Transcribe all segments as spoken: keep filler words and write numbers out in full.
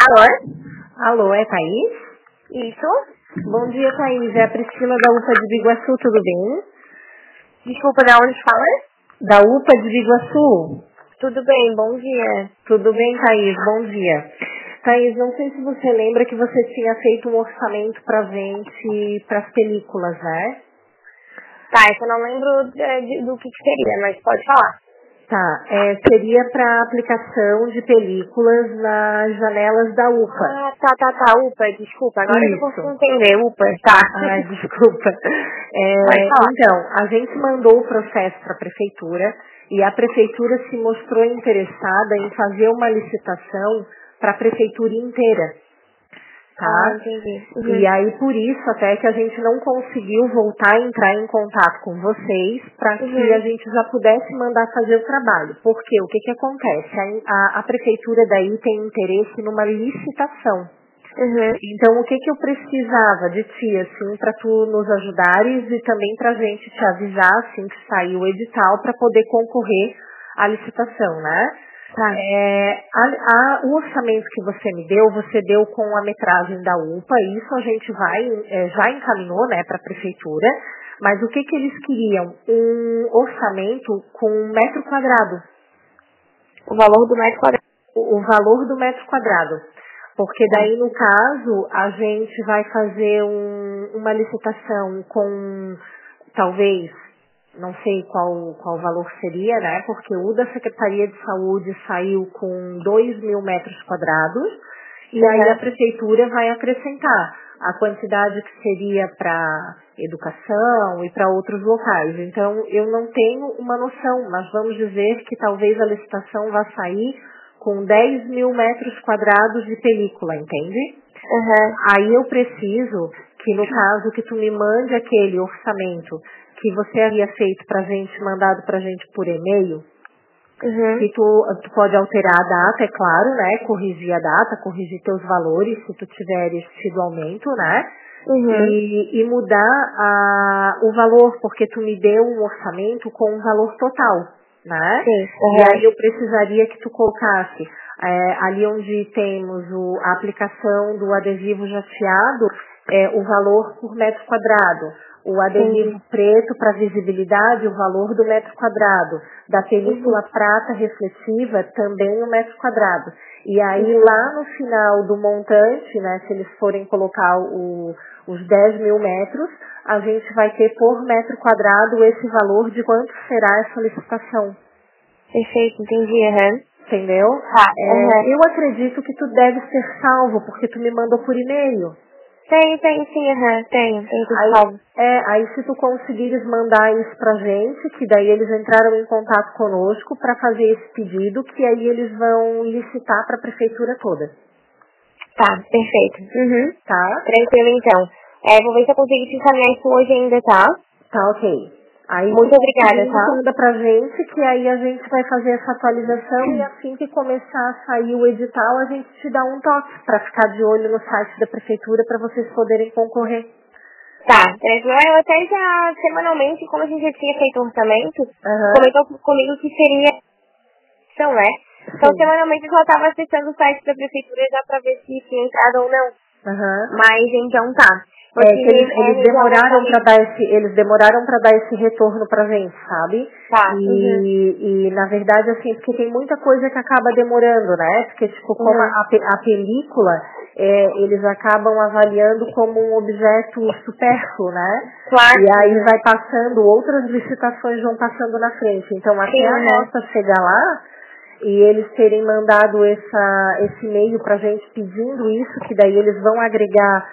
Alô? Alô, é Thaís? Isso? Bom dia, Thaís. É a Priscila da UPA de Biguaçu, tudo bem? Desculpa, de onde fala? Da UPA de Biguaçu. Tudo bem, bom dia. Tudo bem, Thaís? Bom dia. Thaís, não sei se você lembra que você tinha feito um orçamento pra gente, para as películas, né? Tá, eu não lembro de, de, do que, que seria, mas pode falar. Tá, é, seria para aplicação de películas nas janelas da UPA. Ah, tá, tá, tá, UPA, desculpa, agora Isso. eu consigo entender, UPA, tá. Ai, desculpa. Pode É, falar. então, a gente mandou o processo para a prefeitura e a prefeitura se mostrou interessada em fazer uma licitação para a prefeitura inteira. Ah, Tá? entendi. E Uhum. aí por isso até que a gente não conseguiu voltar a entrar em contato com vocês para que a Uhum. gente já pudesse mandar fazer o trabalho. Porque o que que acontece? A, a, a prefeitura daí tem interesse numa licitação. Uhum. Então o que que eu precisava de ti, assim, para tu nos ajudares e também pra gente te avisar, assim, que saiu o edital para poder concorrer à licitação, né? Tá. É, a- a- o orçamento que você me deu, você deu com a metragem da UPA, isso a gente vai, é, já encaminhou, né, para a prefeitura, mas o que que eles queriam? Um orçamento com um metro quadrado, O valor do metro quadrado. o, o valor do metro quadrado, porque Tá. daí no caso a gente vai fazer um- uma licitação com talvez não sei qual, qual valor seria, né? Porque o da Secretaria de Saúde saiu com dois mil metros quadrados e aí a Uhum. prefeitura vai acrescentar a quantidade que seria para educação e para outros locais. Então eu não tenho uma noção, mas vamos dizer que talvez a licitação vá sair com dez mil metros quadrados de película, entende? Uhum. Aí eu preciso que no caso que tu me mande aquele orçamento que você havia feito pra gente, mandado pra gente por e-mail, Uhum. que tu, tu pode alterar a data, é claro, né? Corrigir a data, corrigir teus valores, se tu tiveres tido aumento, né? Uhum. E, e mudar a, o valor, porque tu me deu um orçamento com um valor total, né? Sim. E aí Uhum. eu precisaria que tu colocasse é, ali onde temos o- a aplicação do adesivo jateado, é, o valor por metro quadrado, o adesivo Entendi. preto para visibilidade, o valor do metro quadrado, da Uhum. película prata reflexiva, também o metro quadrado. E aí Uhum. lá no final do montante, né, se eles forem colocar o- os dez mil metros, a gente vai ter por metro quadrado esse valor de quanto será essa licitação. Perfeito, entendi. Uhum. Entendeu? Tá. Uhum. É, eu acredito que tu deve ser salvo, porque tu me mandou por e-mail. Tem, tem sim, uhum. Tenho, tenho tudo Aí, salvo. é, aí se tu conseguires mandar isso pra gente, que daí eles entraram em contato conosco para fazer esse pedido, que aí eles vão licitar para a prefeitura toda, Tá, perfeito. Uhum. tá? Tranquilo, então. É, vou ver se eu consigo te encaminhar isso hoje ainda, tá? Tá, ok. Aí Muito tu obrigada, conseguindo, tu tá? manda pra gente, que aí a gente vai fazer essa atualização e assim que começar a sair o edital, a gente te dá um toque para ficar de olho no site da prefeitura para vocês poderem concorrer. Tá, tranquilo. Eu até já, semanalmente, como a gente já tinha feito o orçamento, Aham, comentou comigo que seria ação, né? Então, sim. semanalmente, eu só estava acessando o site da prefeitura já para ver se tinha entrado ou não. Aham. Mas, então, tá. É Porque que eles, é eles igual eu demoraram para falei. dar esse, eles demoraram para dar esse retorno pra gente, sabe? Tá, uhum, E, e na verdade assim, porque tem muita coisa que acaba demorando, né? Porque tipo, como uhum. a, pe- a película, é, eles acabam avaliando como um objeto supérfluo, né? Claro, E aí uhum. vai passando, outras licitações vão passando na frente. Então até Sim, a uhum. nossa chegar lá, e eles terem mandado essa, esse e-mail pra gente pedindo isso, que daí eles vão agregar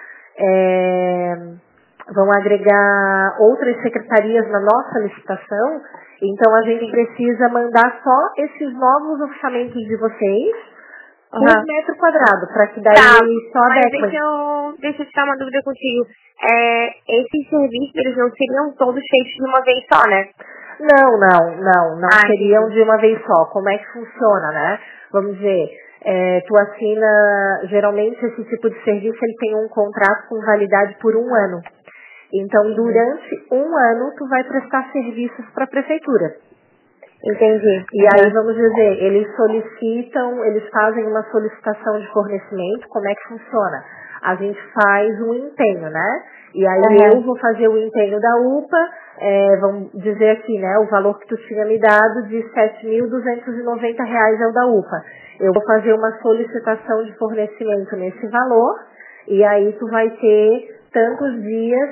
é, vão agregar outras secretarias na nossa licitação, então a gente Sim. precisa mandar só esses novos orçamentos de vocês por Uhum. metro quadrado, para que Tá, daí só mas deixa adequem. eu, deixa eu tirar uma dúvida contigo. É, esses serviços, eles não seriam todos feitos de uma vez só, né? Não, não, não, não Ah, seriam entendi. de uma vez só. Como é que funciona, né? Vamos ver, é, tu assina, geralmente esse tipo de serviço ele tem um contrato com validade por um ano. Então, Uhum. durante um ano, tu vai prestar serviços para a prefeitura. Entendi. E aí, vamos dizer, eles solicitam, eles fazem uma solicitação de fornecimento, como é que funciona? A gente faz um empenho, né? E aí Uhum. eu vou fazer o empenho da U P A, é, vamos dizer aqui, né, o valor que tu tinha me dado de sete mil duzentos e noventa reais é o da U P A. Eu vou fazer uma solicitação de fornecimento nesse valor, e aí tu vai ter tantos dias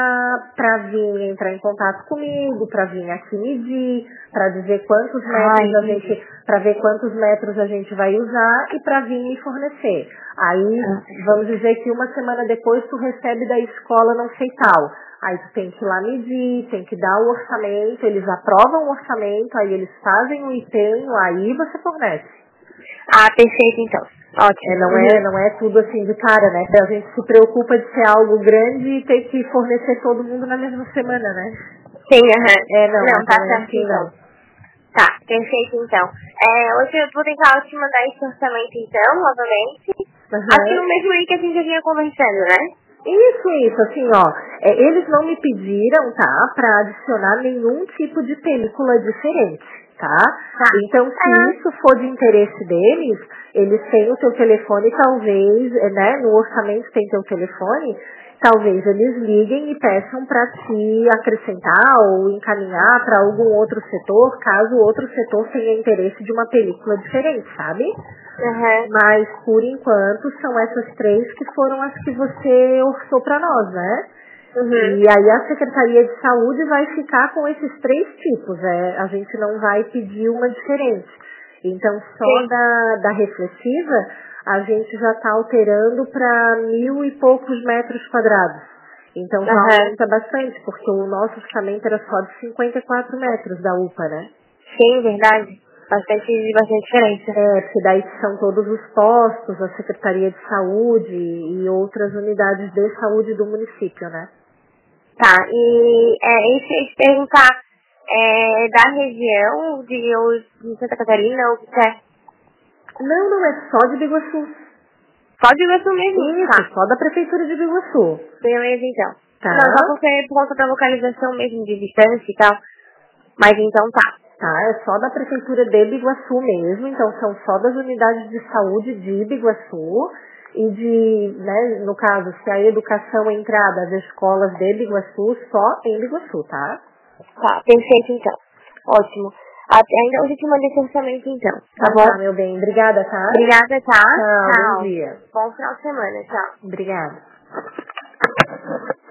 para vir entrar em contato comigo, para vir aqui medir, para dizer quantos metros Ai, a gente, para ver quantos metros a gente vai usar e para vir me fornecer. Aí, vamos dizer que uma semana depois tu recebe da escola não sei tal. Aí tu tem que ir lá medir, tem que dar o orçamento, eles aprovam o orçamento, aí eles fazem o empenho, aí você fornece. Ah, perfeito então. Ótimo. É, não, é, não é tudo assim de cara, né? A gente se preocupa de ser algo grande e ter que fornecer todo mundo na mesma semana, né? Sim, aham. É, não, Não, mas tá não é certo assim, então. não. Tá, perfeito então. É, hoje eu vou tentar te mandar esse orçamento então, novamente. Acho que no Uhum. mesmo link que a gente já vinha conversando, né? Isso, isso, assim, ó, é, eles não me pediram, tá, pra adicionar nenhum tipo de película diferente, tá? Tá. Então, se isso for de interesse deles, eles têm o teu telefone, talvez, é, né, no orçamento tem teu telefone, talvez eles liguem e peçam para te acrescentar ou encaminhar para algum outro setor, caso o outro setor tenha interesse de uma película diferente, sabe? Uhum. Mas, por enquanto, são essas três que foram as que você orçou para nós, né? Uhum. E aí a Secretaria de Saúde vai ficar com esses três tipos, é, a gente não vai pedir uma diferente. Então, só Sim. da, da reflexiva, a gente já está alterando para mil e poucos metros quadrados. Então já Uhum. aumenta bastante, porque o nosso orçamento era só de cinquenta e quatro metros da U P A, né? Sim, verdade. Bastante, bastante diferença. É, porque daí são todos os postos, a Secretaria de Saúde e outras unidades de saúde do município, né? Tá, e é, isso eu ia te perguntar, é da região de, ou de Santa Catarina, ou o que é? Não, não, é só de Biguaçu. Só de Iguaçu mesmo? Tá, Isso, só da Prefeitura de Biguaçu. beleza então. Tá? Não, só porque é por conta da localização mesmo, de distância e tal. Mas então tá. Tá, é só da Prefeitura de Biguaçu mesmo, então são só das unidades de saúde de Biguaçu e de, né, no caso, se a educação entrar das escolas de Biguaçu, só em Biguaçu, tá? Tá, perfeito então. Ótimo. Até, ainda hoje eu te mandei esse orçamento então, tá Então bom? tá, meu bem. Obrigada, tá? Obrigada, tá? Tchau, bom Tchau. dia. Bom final de semana, tchau. Obrigada.